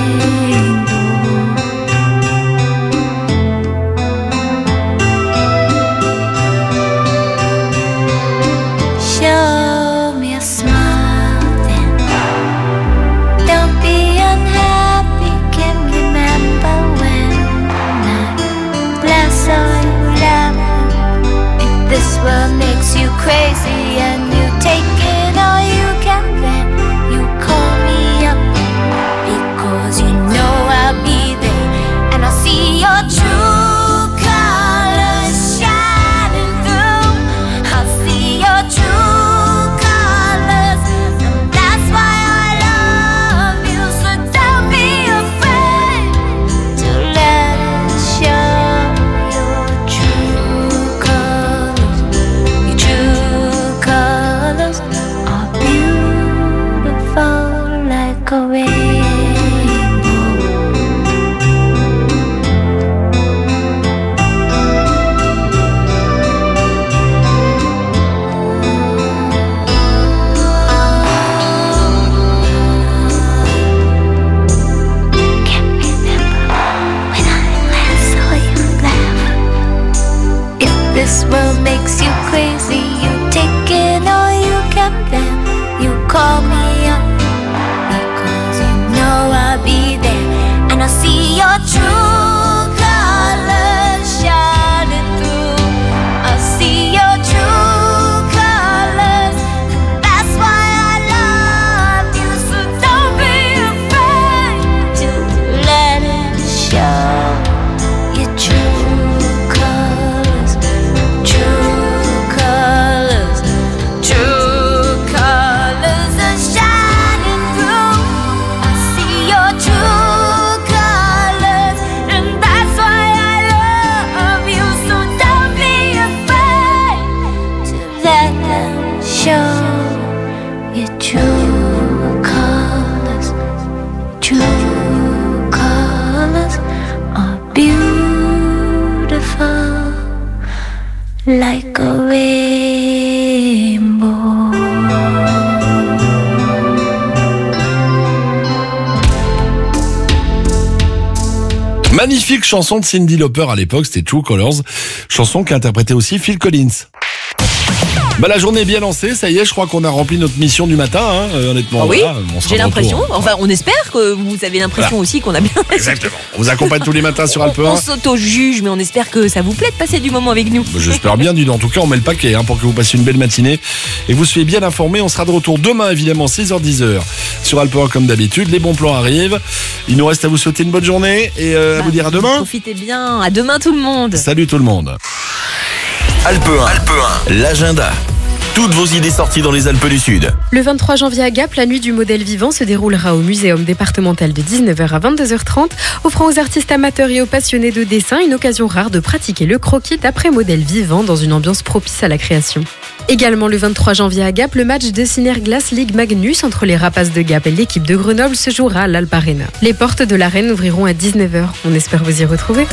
This world makes you crazy. You take it all you can bear. You call me up because you know I'll be there, and I see your true colors shining through. I see your true colors. That's why I love you. So don't be afraid to let it show. Your true colors, true colors, true colors are shining through. I see your true colors, and that's why I love you. So don't be afraid to let them show. Your true colors, true colors are beautiful, like a rainbow. Magnifique chanson de Cyndi Lauper à l'époque, c'était True Colors, chanson qu'interprétait aussi Phil Collins. Bah la journée est bien lancée, ça y est, je crois qu'on a rempli notre mission du matin, hein, euh, honnêtement. Ah oui, voilà, on sera j'ai de l'impression, retour. enfin on espère que vous avez l'impression Voilà. aussi qu'on a bien... Exactement. On vous accompagne tous les matins sur Alpe On, un. on s'auto-juge, mais on espère que ça vous plaît de passer du moment avec nous. Bah, J'espère bien, dis donc. En tout cas, on met le paquet hein, pour que vous passiez une belle matinée et vous soyez bien informés. On sera de retour demain, évidemment, six heures dix sur Alpe un comme d'habitude. Les bons plans arrivent. Il nous reste à vous souhaiter une bonne journée et euh, à vous dire à demain. Profitez bien, à demain tout le monde. Salut tout le monde. Alpe un, Alpe un, l'agenda. Toutes vos idées sorties dans les Alpes du Sud. Le vingt-trois janvier à Gap, la nuit du modèle vivant se déroulera au Muséum départemental de dix-neuf heures à vingt-deux heures trente, offrant aux artistes amateurs et aux passionnés de dessin une occasion rare de pratiquer le croquis d'après modèle vivant dans une ambiance propice à la création. Également le vingt-trois janvier à Gap, le match de Synerglass Ligue Magnus entre les Rapaces de Gap et l'équipe de Grenoble se jouera à l'Alp Arena. Les portes de l'arène ouvriront à dix-neuf heures. On espère vous y retrouver.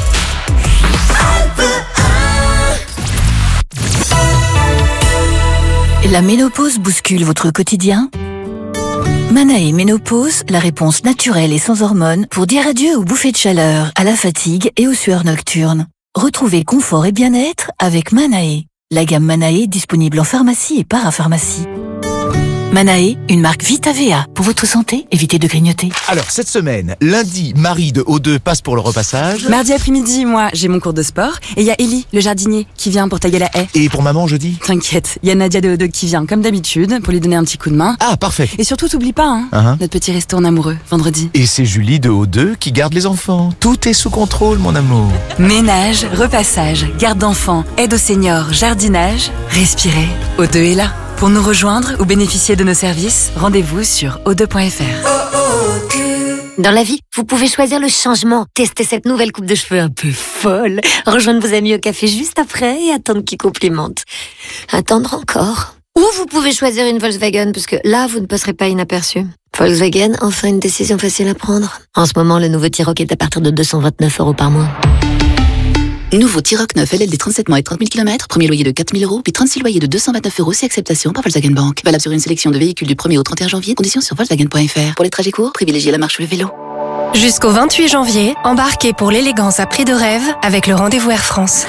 La ménopause bouscule votre quotidien ? Manae Ménopause, la réponse naturelle et sans hormones pour dire adieu aux bouffées de chaleur, à la fatigue et aux sueurs nocturnes. Retrouvez confort et bien-être avec Manae. La gamme Manae disponible en pharmacie et parapharmacie. Manae, une marque Vita V A. Pour votre santé, évitez de grignoter. Alors, cette semaine, lundi, Marie de O deux passe pour le repassage. Mardi après-midi, moi, j'ai mon cours de sport. Et il y a Ellie, le jardinier, qui vient pour tailler la haie. Et pour maman, jeudi ? T'inquiète, il y a Nadia de O deux qui vient, comme d'habitude, pour lui donner un petit coup de main. Ah, parfait. Et surtout, t'oublies pas, hein, Uh-huh. notre petit resto en amoureux, vendredi. Et c'est Julie de O deux qui garde les enfants. Tout est sous contrôle, mon amour. Ménage, repassage, garde d'enfants, aide aux seniors, jardinage, respirez. O deux est là. Pour nous rejoindre ou bénéficier de nos services, rendez-vous sur o deux point f r. Dans la vie, vous pouvez choisir le changement. Tester cette nouvelle coupe de cheveux un peu folle. Rejoindre vos amis au café juste après et attendre qu'ils complimentent. Attendre encore. Ou vous pouvez choisir une Volkswagen, parce que là, vous ne passerez pas inaperçu. Volkswagen, enfin une décision facile à prendre. En ce moment, le nouveau T-Roc est à partir de deux cent vingt-neuf euros par mois. Nouveau T-Roc neuf L L D trente-sept mois et trente mille kilomètres, premier loyer de quatre mille euros, puis trente-six loyers de deux cent vingt-neuf euros si acceptation par Volkswagen Bank. Valable sur une sélection de véhicules du premier au trente et un janvier, conditions sur volkswagen point f r. Pour les trajets courts, privilégiez la marche ou le vélo. Jusqu'au vingt-huit janvier, embarquez pour l'élégance à prix de rêve avec le rendez-vous Air France.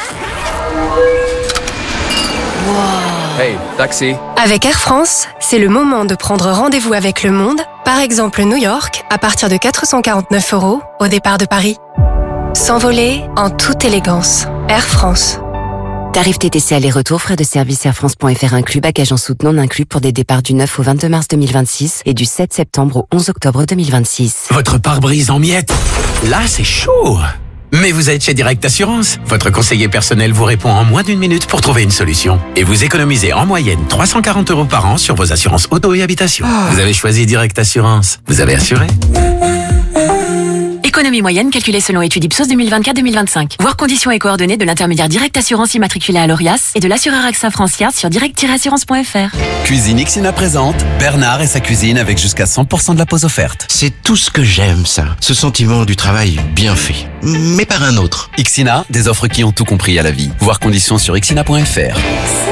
Hey, taxi. Avec Air France, c'est le moment de prendre rendez-vous avec le monde, par exemple New York, à partir de quatre cent quarante-neuf euros au départ de Paris. S'envoler en toute élégance. Air France. Tarif T T C aller-retour, frais de service air france point f r inclus, bagages en soute non inclus pour des départs du neuf au vingt-deux mars deux mille vingt-six et du sept septembre au onze octobre deux mille vingt-six. Votre pare-brise en miettes. Là, c'est chaud. Mais vous êtes chez Direct Assurance. Votre conseiller personnel vous répond en moins d'une minute pour trouver une solution. Et vous économisez en moyenne trois cent quarante euros par an sur vos assurances auto et habitation. Vous avez choisi Direct Assurance. Vous avez assuré. Économie moyenne calculée selon étude Ipsos deux mille vingt-quatre deux mille vingt-cinq. Voir conditions et coordonnées de l'intermédiaire Direct Assurance immatriculé à l'Orias et de l'assureur AXA France Yard sur direct assurance point f r. Cuisine Ixina présente Bernard et sa cuisine avec jusqu'à cent pour cent de la pause offerte. C'est tout ce que j'aime, ça. Ce sentiment du travail bien fait. Mais par un autre. Ixina, des offres qui ont tout compris à la vie. Voir conditions sur ixina point f r.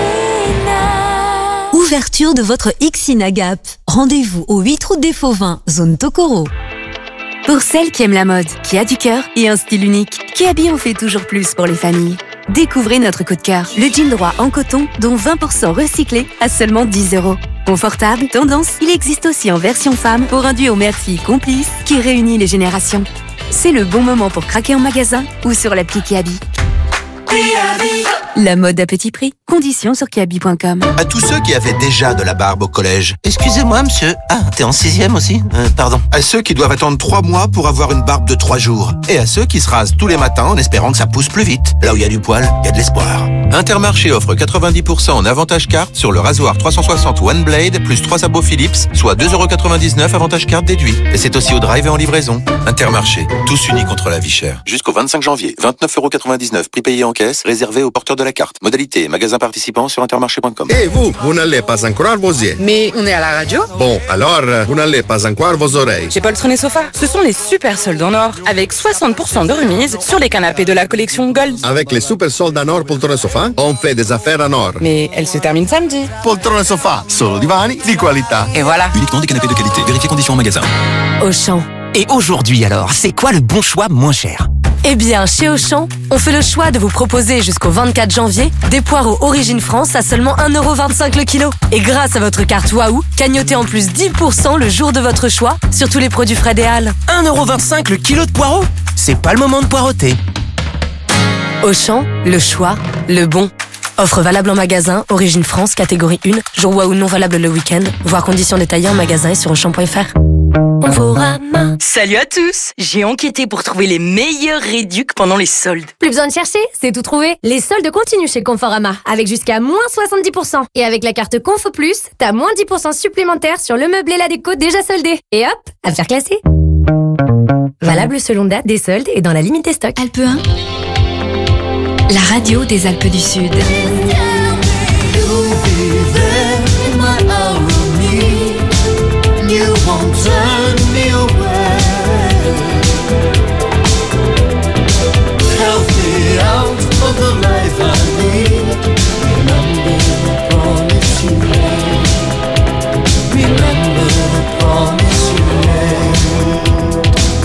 Ouverture de votre Ixina Gap. Rendez-vous au huit route des Fauvins, zone Tokoro. Pour celle qui aime la mode, qui a du cœur et un style unique, qui habille en fait toujours plus pour les familles. Découvrez notre coup de cœur, le jean droit en coton, dont vingt pour cent recyclé à seulement dix euros. Confortable, tendance, il existe aussi en version femme pour un duo mère-fille complice qui réunit les générations. C'est le bon moment pour craquer en magasin ou sur l'appli Kiabi. La mode à petit prix. Conditions sur kiabi point com. À tous ceux qui avaient déjà de la barbe au collège. Excusez-moi, monsieur. Ah, t'es en sixième aussi euh, Pardon. À ceux qui doivent attendre trois mois pour avoir une barbe de trois jours. Et à ceux qui se rasent tous les matins en espérant que ça pousse plus vite. Là où il y a du poil, il y a de l'espoir. Intermarché offre quatre-vingt-dix pour cent en avantage carte sur le rasoir trois cent soixante One Blade plus trois sabots Philips, soit deux euros quatre-vingt-dix-neuf avantage carte déduit. Et c'est aussi au drive et en livraison. Intermarché, tous unis contre la vie chère. Jusqu'au vingt-cinq janvier, vingt-neuf euros quatre-vingt-dix-neuf, prix payé en caisse, réservé aux porteurs de la carte. Modalité, magasin participant sur intermarché point com. Et vous, vous n'allez pas encore vos yeux. Mais on est à la radio. Bon, alors, vous n'allez pas encore vos oreilles. Chez Poltron et Sofa, ce sont les super soldes en or, avec soixante pour cent de remise sur les canapés de la collection Gold. Avec les super soldes en or Poltron et Sofa, on fait des affaires en or. Mais elle se termine samedi. Poltron et Sofa, solo divani di qualità. Et voilà. Uniquement des canapés de qualité. Vérifiez conditions en magasin. Auchan. Et aujourd'hui alors, c'est quoi le bon choix moins cher? Eh bien, chez Auchan, on fait le choix de vous proposer jusqu'au vingt-quatre janvier des poireaux Origine France à seulement un euro vingt-cinq le kilo. Et grâce à votre carte Waouh, cagnotez en plus dix pour cent le jour de votre choix sur tous les produits Fred et Halles. un euro vingt-cinq le kilo de poireaux? C'est pas le moment de poireauter. Auchan, le choix, le bon. Offre valable en magasin, Origine France, catégorie un, jour Waouh non valable le week-end, voir conditions détaillées en magasin et sur auchan point f r. Conforama. Salut à tous! J'ai enquêté pour trouver les meilleurs réducs pendant les soldes. Plus besoin de chercher, c'est tout trouvé. Les soldes continuent chez Conforama, avec jusqu'à moins soixante-dix pour cent. Et avec la carte Confo Plus, t'as moins dix pour cent supplémentaires sur le meuble et la déco déjà soldés. Et hop, à faire classer. Valable selon date des soldes et dans la limite des stocks. Alpe un, la radio des Alpes du Sud. You won't turn me away. Help me out of the life I need. Remember the promise you made. Remember the promise you made.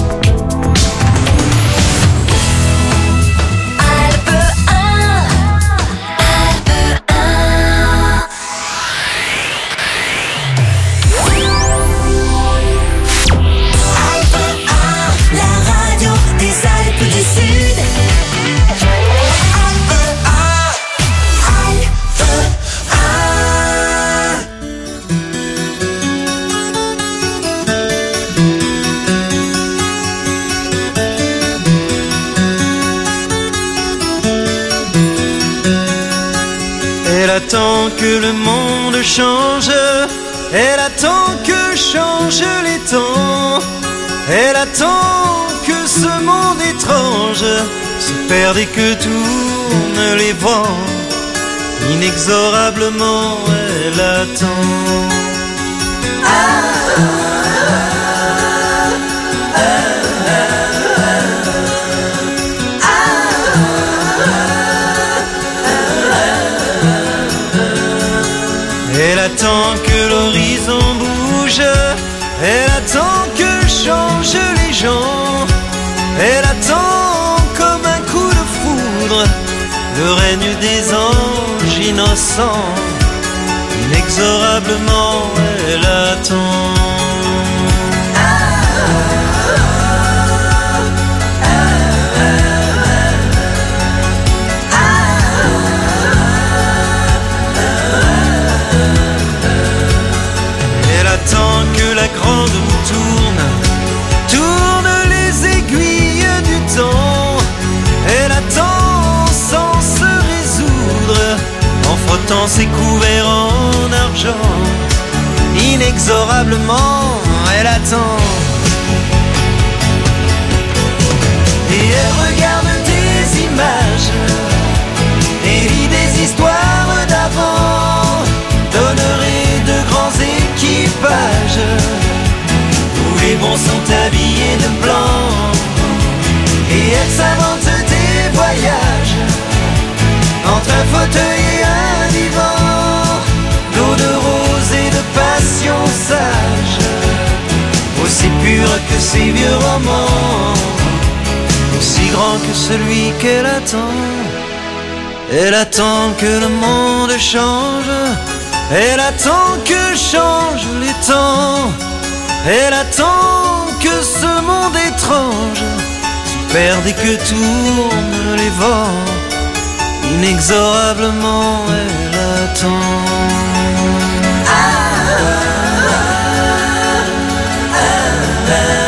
Alpe un, Alpe un. Elle attend que le monde change, elle attend que changent les temps, elle attend que ce monde étrange se perde et que tournent les vents. Inexorablement elle attend. Elle attend que l'horizon bouge, elle attend que changent les gens, elle attend comme un coup de foudre le règne des anges innocents. Inexorablement elle attend. Elle attend que la grande roue tourne, tourne les aiguilles du temps. Elle attend sans se résoudre, en frottant ses couverts en argent. Inexorablement elle attend. Et elle regarde des images et lit des histoires d'avant, donnerait de grands équipages où les bons sont habillés de blanc. Et elle s'invente des voyages entre un fauteuil et un divan, d'eau de rose et de passion sage, aussi pure que ces vieux romans, aussi grand que celui qu'elle attend. Elle attend que le monde change, elle attend que changent les temps, elle attend que ce monde étrange se perde et que tournent les vents. Inexorablement elle attend. Ah, ah, ah, ah, ah.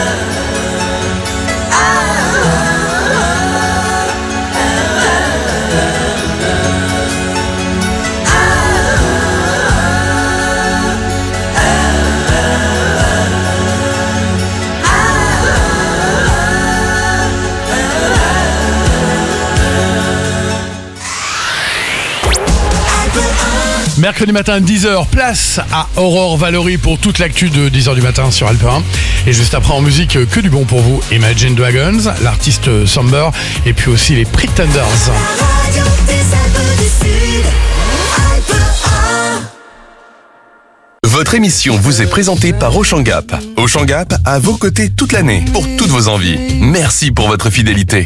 Mercredi matin, dix heures, place à Aurore Valory pour toute l'actu de dix heures du matin sur Alpe un. Et juste après en musique, que du bon pour vous, Imagine Dragons, l'artiste Somber et puis aussi les Pretenders. Votre émission vous est présentée par Auchan Gap. Auchan Gap, à vos côtés toute l'année, pour toutes vos envies. Merci pour votre fidélité.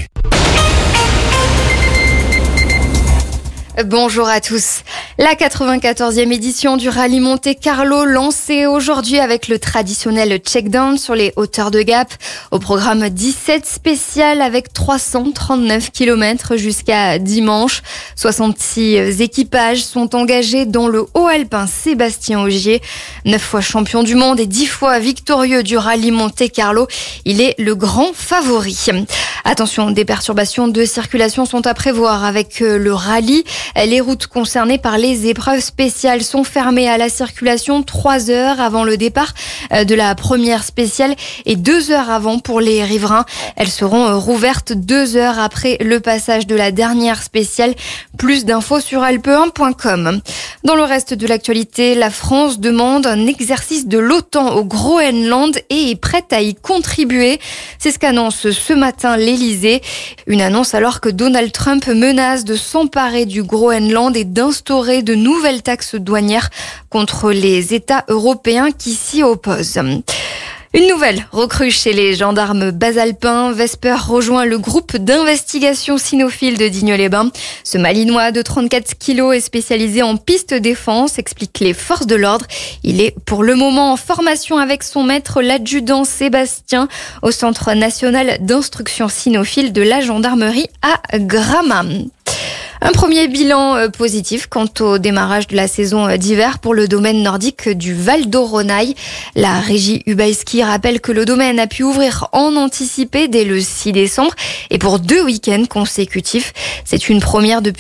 Bonjour à tous. La quatre-vingt-quatorzième édition du rallye Monte Carlo lancée aujourd'hui avec le traditionnel check-down sur les hauteurs de Gap. Au programme dix-sept spécial avec trois cent trente-neuf kilomètres jusqu'à dimanche. soixante-six équipages sont engagés dont le haut alpin Sébastien Ogier. neuf fois champion du monde et dix fois victorieux du rallye Monte Carlo. Il est le grand favori. Attention, des perturbations de circulation sont à prévoir avec le rallye. Les routes concernées par les épreuves spéciales sont fermées à la circulation trois heures avant le départ de la première spéciale et deux heures avant pour les riverains. Elles seront rouvertes deux heures après le passage de la dernière spéciale. Plus d'infos sur alpe un point com. Dans le reste de l'actualité, la France demande un exercice de l'OTAN au Groenland et est prête à y contribuer. C'est ce qu'annonce ce matin l'Elysée. Une annonce alors que Donald Trump menace de s'emparer du Groenland et d'instaurer de nouvelles taxes douanières contre les États européens qui s'y opposent. Une nouvelle recrue chez les gendarmes basalpins. Vesper rejoint le groupe d'investigation cynophile de Digne-les-Bains. Ce Malinois de trente-quatre kilos est spécialisé en piste défense, expliquent les forces de l'ordre. Il est pour le moment en formation avec son maître, l'adjudant Sébastien, au Centre national d'instruction cynophile de la gendarmerie à Gramat. Un premier bilan positif quant au démarrage de la saison d'hiver pour le domaine nordique du Val d'Oronaï. La régie Ubaïski rappelle que le domaine a pu ouvrir en anticipé dès le six décembre et pour deux week-ends consécutifs. C'est une première depuis